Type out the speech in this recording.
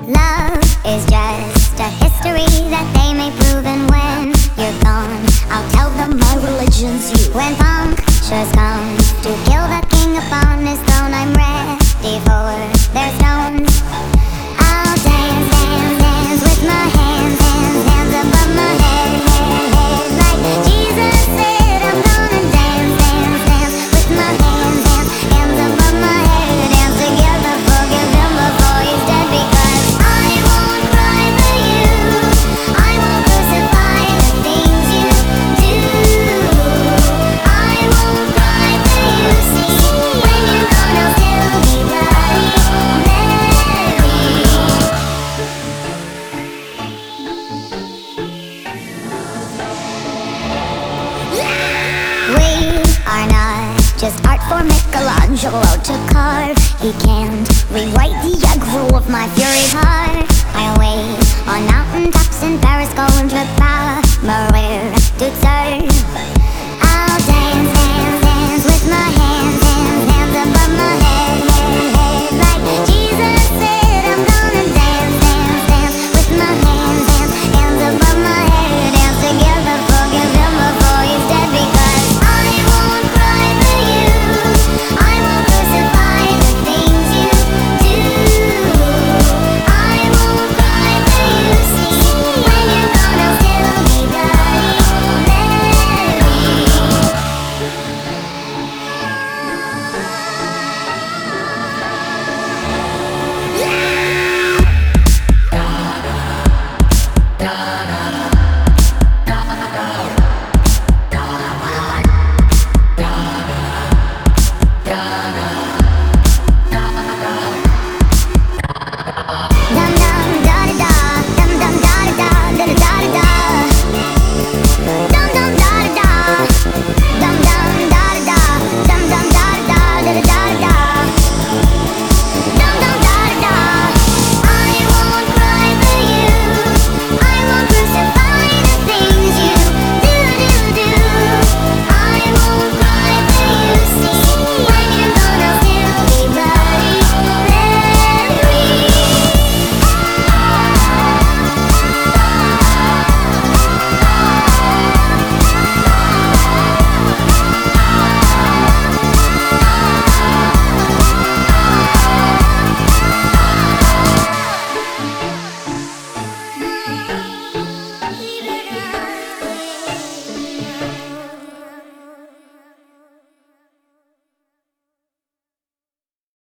Love is just a history that they may prove, and when you're gone, I'll tell them my religion's you. When punctures come to kill the king upon his throne, I'm ready for their stones. I'll dance, dance, dance with my hands, hands, hands above my head, head, head. Like Jesus said, I'm gonna dance, dance, dance with my hands, hands, hands above my head. Dance together, forgive him before he's dead, because I won't cry for you, I won't crucify the things you do. I won't cry for you, see, when you're gone I'll still be bloody Mary. We are not just art for Michelangelo to carve. He can't rewrite the aggro of my fury heart.